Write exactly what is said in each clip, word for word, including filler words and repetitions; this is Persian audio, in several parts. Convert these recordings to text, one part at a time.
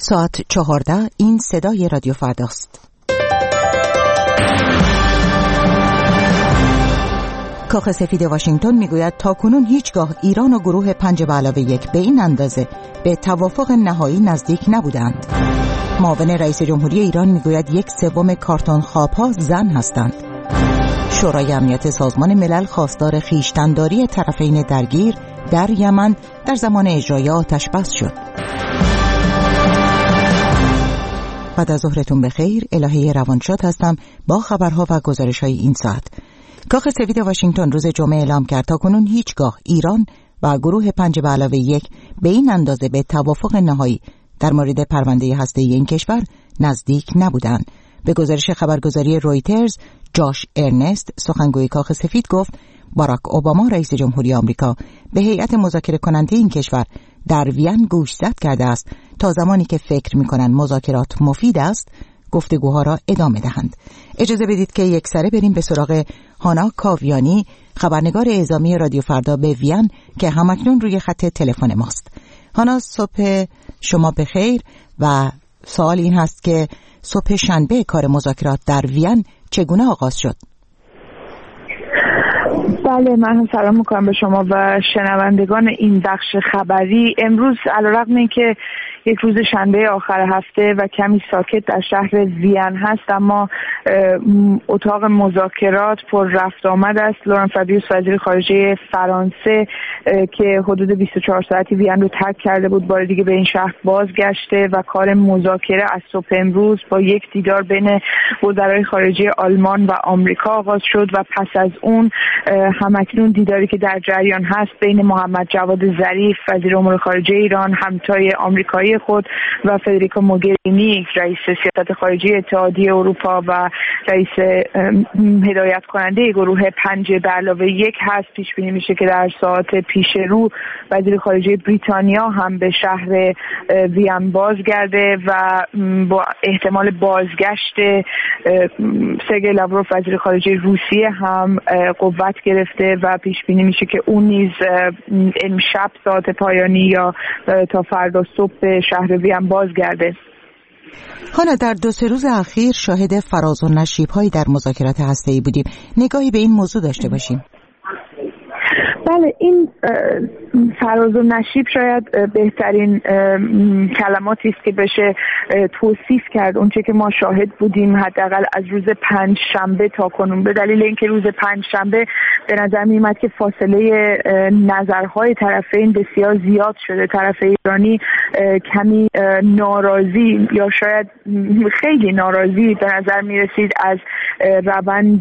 ساعت چهارده. این صدای رادیو فرداست. کاخ سفید واشنگتن میگوید تاکنون هیچگاه ایران و گروه پنج به علاوه یک به این اندازه به توافق نهایی نزدیک نبودند. معاون رئیس جمهوری ایران میگوید یک سوم کارتون خواب‌ها زن هستند. شورای امنیت سازمان ملل خواستار خویشتن‌داری طرفین درگیر در یمن در زمان اجرای آتش بس شد. بعد از ظهرتون بخیر. الهه روانشاد هستم با خبرها و گزارش‌های این ساعت. کاخ سفید واشنگتن روز جمعه اعلام کرد تاکنون هیچگاه ایران و گروه پنج به علاوه یک به این اندازه به توافق نهایی در مورد پرونده هسته‌ای این کشور نزدیک نبودند. به گزارش خبرگزاری رویترز، جاش ارنست سخنگوی کاخ سفید گفت باراک اوباما رئیس جمهوری آمریکا به هیئت مذاکره کننده این کشور در وین گوشزد کرده است تا زمانی که فکر می‌کنند مذاکرات مفید است گفتگوها را ادامه دهند. اجازه بدید که یک سره بریم به سراغ هانا کاویانی، خبرنگار اعزامی رادیو فردا به وین که همکنون روی خط تلفن ماست. هانا، صبح شما بخیر. و سوال این هست که صبح شنبه کار مذاکرات در وین چگونه آغاز شد؟ بله، من هم سلام میکنم به شما و شنوندگان این بخش خبری. امروز علیرغم اینکه یک روز شنبه آخر هفته و کمی ساکت در شهر وین هست، اما اتاق مذاکرات پر رفت آمد است. لورن فابیوس وزیر خارجه فرانسه که حدود بیست و چهار ساعتی وین رو ترک کرده بود، بار دیگه به این شهر بازگشته و کار مذاکره از صبح امروز با یک دیدار بین وزرای خارجه آلمان و آمریکا آغاز شد و پس از اون همکنون دیداری که در جریان هست بین محمد جواد ظریف وزیر امور خارجه ایران، همتای آمریکایی خود، و فدریکا موگرینی رئیس سیاست خارجی اتحادیه اروپا و رئیس هدایت کننده گروه پنج به علاوه یک هست. پیش بینی میشه که در ساعات پیش رو وزیر خارجه بریتانیا هم به شهر وین بازگرده و با احتمال بازگشت سرگئی لاوروف وزیر خارجه روسیه هم قوت گرفته و پیش بینی میشه که اون نیز امشب ساعت پایانی یا تا فردا صبح به شهر وین بازگرده. حالا در دو سه روز اخیر شاهد فراز و نشیب هایی در مذاکرات هسته‌ای بودیم. نگاهی به این موضوع داشته باشیم. بله، این فراز و نشیب شاید بهترین کلماتی است که بشه توصیف کرد اونچه که ما شاهد بودیم، حداقل از روز پنج شنبه تا کنون، به دلیل اینکه روز پنج شنبه به نظر می‌آمد که فاصله نظرهای طرفین بسیار زیاد شده. طرف ایرانی کمی ناراضی یا شاید خیلی ناراضی به نظر می‌رسید از روند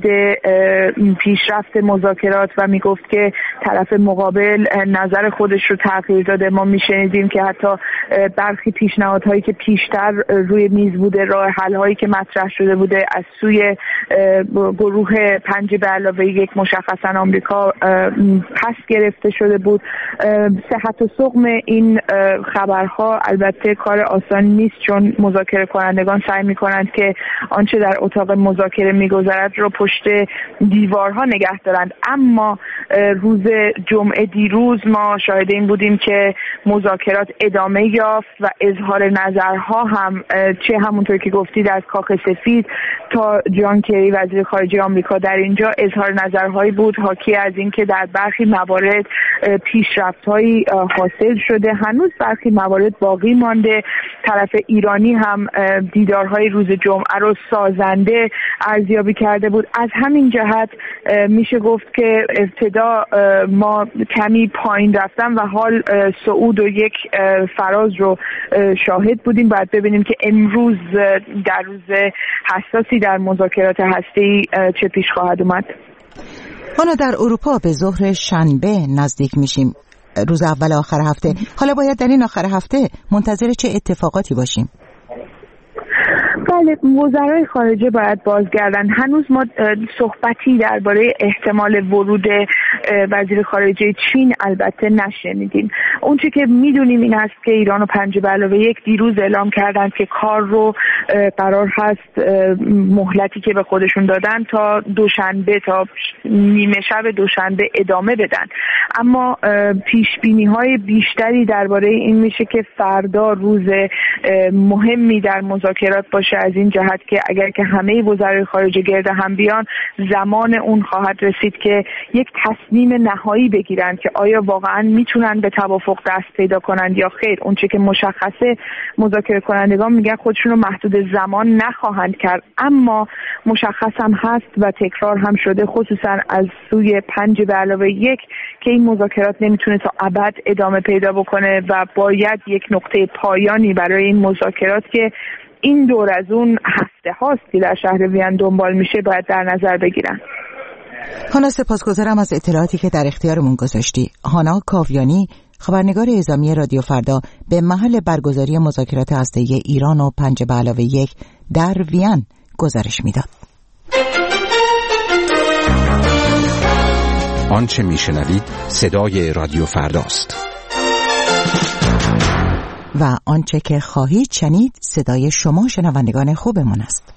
پیشرفت مذاکرات و میگفت که طرف مقابل نظر خودش رو تغییر داده. ما میشنیدیم که حتی برخی پیشنهادهایی که پیشتر روی میز بوده، راه حل هایی که مطرح شده بوده از سوی گروه پنج به علاوه یک مشخصا آمریکا پس گرفته شده بود. صحت و سقم این خبرها البته کار آسانی نیست، چون مذاکره کنندگان سعی میکنند که آنچه در اتاق مذاکره میگذرد رو پشت دیوارها نگه دارند. اما روز جمعه دیروز ما شاهد این بودیم که مذاکرات ادامه یافت و اظهار نظرها هم چه همونطور که گفتید از کاخ سفید تا جان کری وزیر خارجه آمریکا در اینجا اظهار نظرهایی بود حاکی از اینکه در برخی موارد پیشرفت‌هایی حاصل شده، هنوز برخی موارد باقی مانده. طرف ایرانی هم دیدارهای روز جمعه رو سازنده ارزیابی کرده بود. از همین جهت میشه گفت که ابتدا ما کمی پایین رفتن و حال صعود و یک فراز رو شاهد بودیم. باید ببینیم که امروز در روز حساسی در مذاکرات هسته‌ای چه پیش خواهد اومد. حالا در اروپا به ظهر شنبه نزدیک میشیم، روز اول آخر هفته. حالا باید در این آخر هفته منتظر چه اتفاقاتی باشیم؟ بله، وزرای خارجه باید بازگردن. هنوز ما صحبتی درباره احتمال ورود وزیر خارجه چین البته نشنیدیم. اون چی که میدونیم این است که ایران و پنج به علاوه یک دیروز اعلام کردن که کار رو قرار هست مهلتی که به خودشون دادن تا دوشنبه، تا نیمه شب دوشنبه ادامه بدن. اما پیش بینی های بیشتری درباره این میشه که فردا روز مهمی در مذاکرات باشه، از این جهت که اگر که همه وزرای خارجه گرد هم بیان زمان اون خواهد رسید که یک تصمیم نهایی بگیرن که آیا واقعا میتونن به توافق دست پیدا کنند یا خیر. اون چه که مشخصه مذاکره کنندگان میگن خودشون رو محدود زمان نخواهند کرد، اما مشخص هم هست و تکرار هم شده خصوصا از سوی پنج به علاوه یک که این مذاکرات نمیتونه تا ابد ادامه پیدا بکنه و باید یک نقطه پایانی برای این مذاکرات که این دور از اون هفته هاست که در شهر وین دنبال میشه باید در نظر بگیرن. هانا سپاسگزارم از اطلاعاتی که در اختیارمون گذاشتی. هانا کاویانی، خبرنگار اعزامی رادیو فردا، به محل برگزاری مذاکرات هسته‌ای ایران و پنج به علاوه یک در وین گزارش میداد. آنچه میشنوید صدای رادیو فرداست و آنچه که خواهید شنید صدای شما شنوندگان خوبمون است.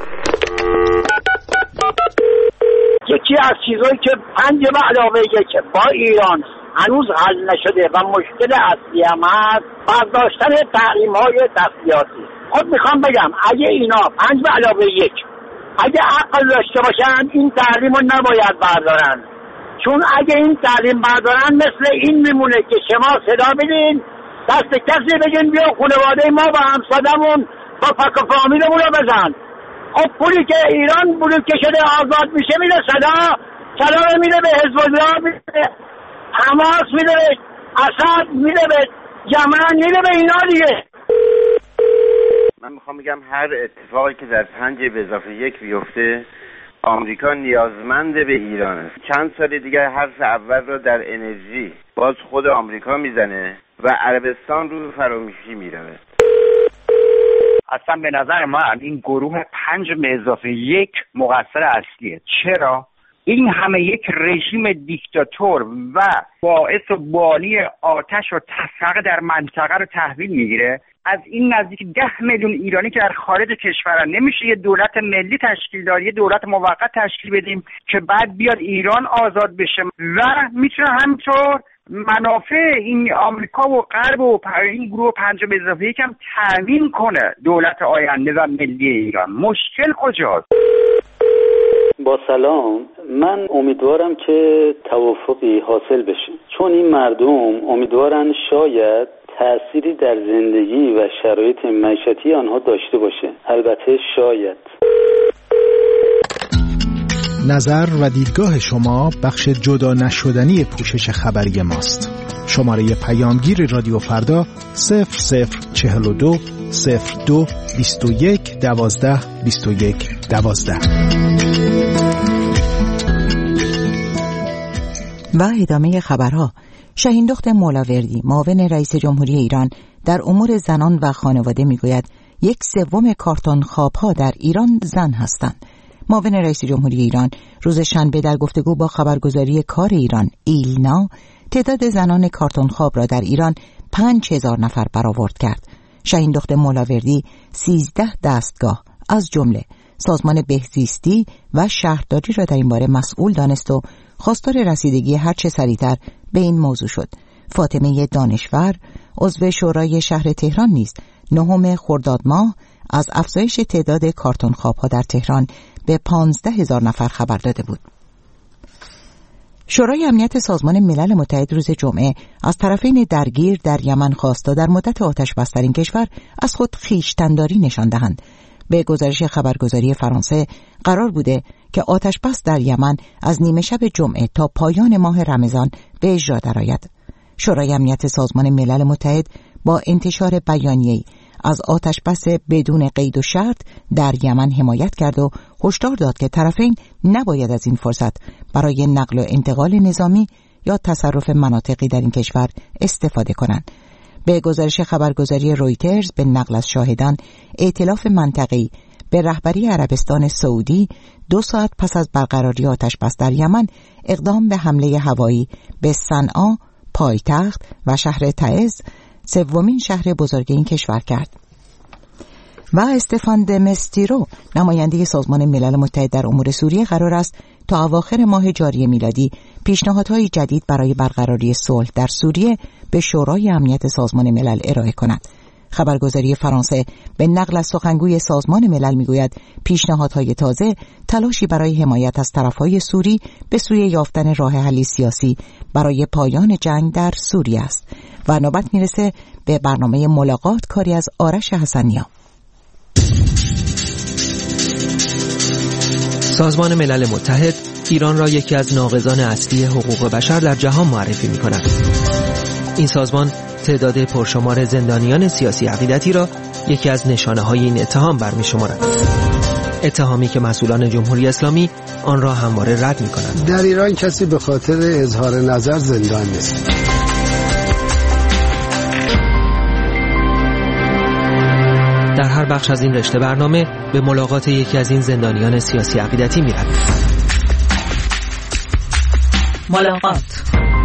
یکی از چیزایی که پنج به علاوه یک با ایران هنوز حل نشده و مشکل اصلی هم هست برداشتن تحریم های تسلیحاتی. خود میخوام بگم اگه اینا پنج به علاوه یک اگه عقل داشته باشن این تحریم رو نباید بردارن، چون اگه این تحریم بردارن مثل این میمونه که شما صدا بدین دست کسی بگین بیا خانواده ما و همسادمون با فک و فامیلمون رو بزن. خب پولی که ایران بلوکه شده آزاد میشه میره صدا کلام میره به حزب الله، میره به حماس، میره به اسد، میره به یمن، میره به اینا دیگه. من میخوام بگم هر اتفاقی که در پنج به اضافه یک بیفته آمریکا نیازمند به ایران است. چند سال دیگه حرف اول رو در انرژی باز خود آمریکا میزنه و عربستان رو فرامیشی میره. اصلا به نظر من این گروه پنج به اضافه یک مقصر اصلیه. چرا؟ این همه یک رژیم دیکتاتور و باعث و بانی آتش و تفرقه در منطقه رو تحویل میگیره. از این نزدیک ده میلیون ایرانی که در خارج کشورن نمیشه یه دولت ملی تشکیل داد، یه دولت موقت تشکیل بدیم که بعد بیاد ایران آزاد بشه و میتونه همینطور منافع این آمریکا و غرب و این گروه پنج به اضافه یک هم تامین کنه دولت آینده و ملی ایران. مشکل کجاست؟ با سلام، من امیدوارم که توافقی حاصل بشه، چون این مردم امیدوارن شاید تأثیری در زندگی و شرایط معیشتی آنها داشته باشه. البته شاید. نظر و دیدگاه شما بخش جدا نشدنی پوشش خبری ماست. شماره پیامگیر رادیو فردا صفر صفر چهل و دو صفر دو بیست و یک دوازده بیست و یک دوازده. و ادامه خبرها. شاهین دخت مولاوردی، معاون رئیس جمهوری ایران در امور زنان و خانواده میگوید یک سوم کارتون خوابها در ایران زن هستند. معاون رئیس جمهوری ایران روز شنبه در گفتگو با خبرگزاری کار ایران ایلنا تعداد زنان کارتون خواب را در ایران پنج هزار نفر برآورد کرد. شاهین دخت مولاوردی سیزده دستگاه از جمله سازمان بهزیستی و شهرداری را در این باره مسئول دانست و خواستار رسیدگی هر چه سریعتر به این موضوع شد. فاطمه دانشور عضو شورای شهر تهران نیز نهم خرداد ماه از افزایش تعداد کارتون خوابها در تهران به پانزده هزار نفر خبر داده بود. شورای امنیت سازمان ملل متحد روز جمعه از طرفین درگیر در یمن خواست تا در مدت آتش بس در این کشور از خود خویشتن‌داری نشان دهند. به گزارش خبرگزاری فرانسه قرار بوده که آتش بس در یمن از نیمه شب جمعه تا پایان ماه رمضان به اجرا درآید. شورای امنیت سازمان ملل متحد با انتشار بیانیه‌ای از آتش بس بدون قید و شرط در یمن حمایت کرد و هشدار داد که طرفین نباید از این فرصت برای نقل و انتقال نظامی یا تصرف مناطقی در این کشور استفاده کنند. به گزارش خبرگزاری رویترز به نقل از شاهدان، ائتلاف منطقه‌ای به رهبری عربستان سعودی دو ساعت پس از برقراری آتش بس در یمن اقدام به حمله هوایی به صنعا، پایتخت و شهر تعز، سومین شهر بزرگ این کشور کرد. و استفان د مستیرو، نماینده سازمان ملل متحد در امور سوریه، قرار است تا اواخر ماه جاری میلادی پیشنهادهای جدید برای برقراری صلح در سوریه به شورای امنیت سازمان ملل ارائه کند. خبرگزاری فرانسه به نقل از سخنگوی سازمان ملل میگوید پیشنهادهای تازه تلاشی برای حمایت از طرفهای سوری به سوی یافتن راه حلی سیاسی برای پایان جنگ در سوریه است. و نوبت میرسه به برنامه ملاقات، کاری از آرش حسنیا. سازمان ملل متحد ایران را یکی از ناقضان اصلی حقوق بشر در جهان معرفی می‌کند. این سازمان تعداد پرشمار زندانیان سیاسی عقیدتی را یکی از نشانه‌های این اتهام برمی‌شمارد. اتهامی که مسئولان جمهوری اسلامی آن را همواره رد می‌کنند. در ایران کسی به خاطر اظهار نظر زندان نیست. در هر بخش از این رشته برنامه به ملاقات یکی از این زندانیان سیاسی عقیدتی می‌رویم. ملاقات.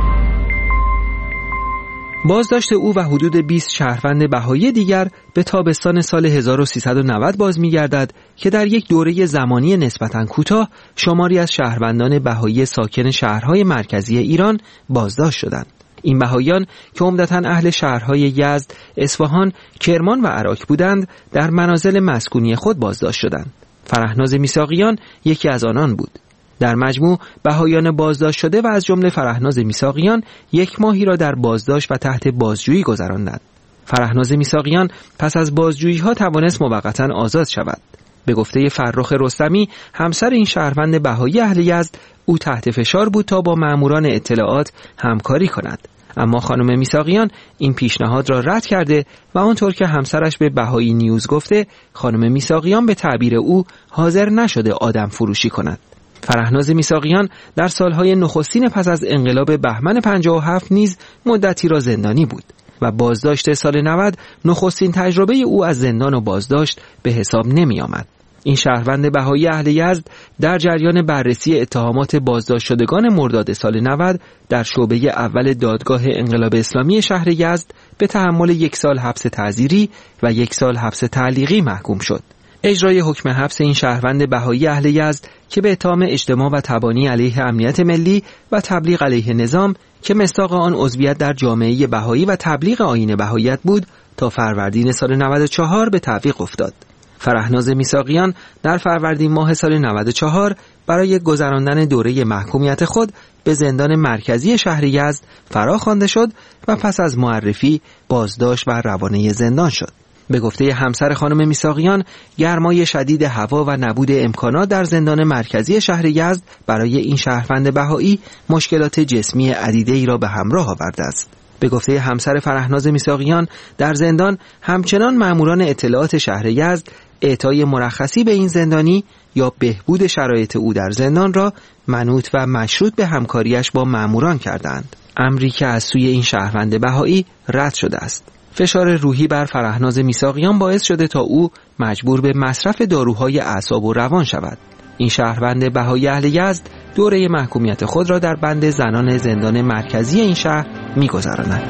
بازداشت او و حدود بیست شهروند بهایی دیگر به تابستان سال هزار و سیصد و نود باز می‌گردد که در یک دوره زمانی نسبتاً کوتاه شماری از شهروندان بهایی ساکن شهرهای مرکزی ایران بازداشت شدند. این بهاییان که عمدتاً اهل شهرهای یزد، اصفهان، کرمان و عراق بودند، در منازل مسکونی خود بازداشت شدند. فرهناز میثاقیان یکی از آنان بود. در مجموع بهاییان بازداشت شده و از جمله فرهناز میثاقیان یک ماهی را در بازداشت و تحت بازجویی گذراندند. فرهناز میثاقیان پس از بازجویی‌ها توانست موقتاً آزاد شود. به گفته فرخ رستمی، همسر این شهروند بهایی اهل یزد، او تحت فشار بود تا با ماموران اطلاعات همکاری کند. اما خانم میثاقیان این پیشنهاد را رد کرده و آنطور که همسرش به بهایی نیوز گفته، خانم میثاقیان به تعبیر او حاضر نشده آدم فروشی کند. فرهناز میثاقیان در سالهای نخستین پس از انقلاب بهمن پنجاه و هفت نیز مدتی را زندانی بود و بازداشت سال نود نخستین تجربه او از زندان و بازداشت به حساب نمی آمد. این شهروند بهایی اهل یزد در جریان بررسی اتهامات بازداشت شدگان مرداد سال نود در شعبه اول دادگاه انقلاب اسلامی شهر یزد به تحمل یک سال حبس تعزیری و یک سال حبس تعلیقی محکوم شد. اجرای حکم حبس این شهروند بهایی اهل یزد که به اتهام اجتماع و تبانی علیه امنیت ملی و تبلیغ علیه نظام که مصداق آن عضویت در جامعه بهایی و تبلیغ آیین بهاییت بود، تا فروردین سال نود و چهار به تعویق افتاد. فرهناز میثاقیان در فروردین ماه سال نود و چهار برای گذراندن دوره محکومیت خود به زندان مرکزی شهر یزد فرا خوانده شد و پس از معرفی بازداشت و روانه زندان شد. به گفته همسر خانم میثاقیان، گرمای شدید هوا و نبود امکانات در زندان مرکزی شهر یزد برای این شهروند بهایی مشکلات جسمی عدیده‌ای را به همراه آورده است. به گفته همسر فرهناز میثاقیان، در زندان همچنان ماموران اطلاعات شهر یزد اعطای مرخصی به این زندانی یا بهبود شرایط او در زندان را منوط و مشروط به همکاریش با ماموران کردند، امری که از سوی این شهروند بهایی رد شده است. فشار روحی بر فرهناز میثاقیان باعث شده تا او مجبور به مصرف داروهای اعصاب و روان شود. این شهروند بهایی اهل یزد دوره محکومیت خود را در بند زنان زندان مرکزی این شهر می‌گذراند.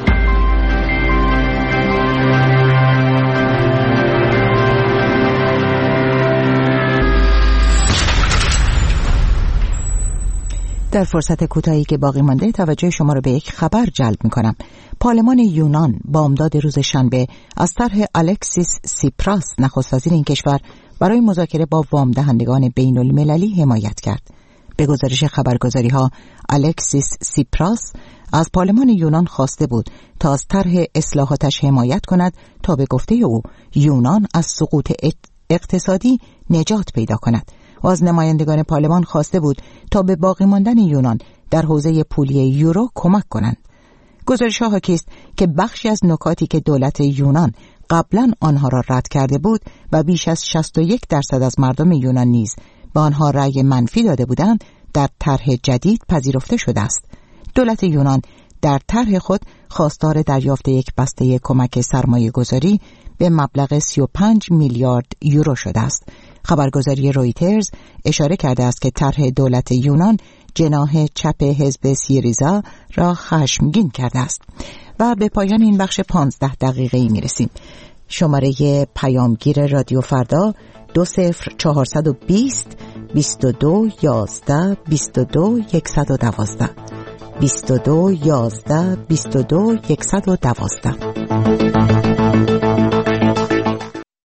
در فرصت کوتاهی که باقی مانده توجه شما را به یک خبر جلب می‌کنم. پارلمان یونان بامداد روز شنبه از طرح الکسیس سیپراس نخست وزیر این کشور برای مذاکره با وام دهندگان بین المللی حمایت کرد. به گزارش خبرگزاری‌ها، الکسیس سیپراس از پارلمان یونان خواسته بود تا از طرح اصلاحاتش حمایت کند تا به گفته او یونان از سقوط اقتصادی نجات پیدا کند و از نمایندگان پارلمان خواسته بود تا به باقی ماندن یونان در حوزه پولی یورو کمک کنند. گزارش‌ها حاکی است که بخشی از نکاتی که دولت یونان قبلا آنها را رد کرده بود و بیش از شصت و یک درصد از مردم یونان نیز به آنها رأی منفی داده بودند، در طرح جدید پذیرفته شده است. دولت یونان در طرح خود خواستار دریافت یک بسته کمک سرمایه گذاری به مبلغ سی و پنج میلیارد یورو شده است. خبرگزاری رویترز اشاره کرده است که طرح دولت یونان جناح چپ حزب سیریزا را خشمگین کرده است. و به پایان این بخش پانزده دقیقه‌ای میرسیم. شماره پیامگیر رادیو فردا دو صفر چهارصد و بیست بیست و دو یازده بیست و دو یکصد و دوازده بیست و دو یازده بیست و دو یکصد و دوازده.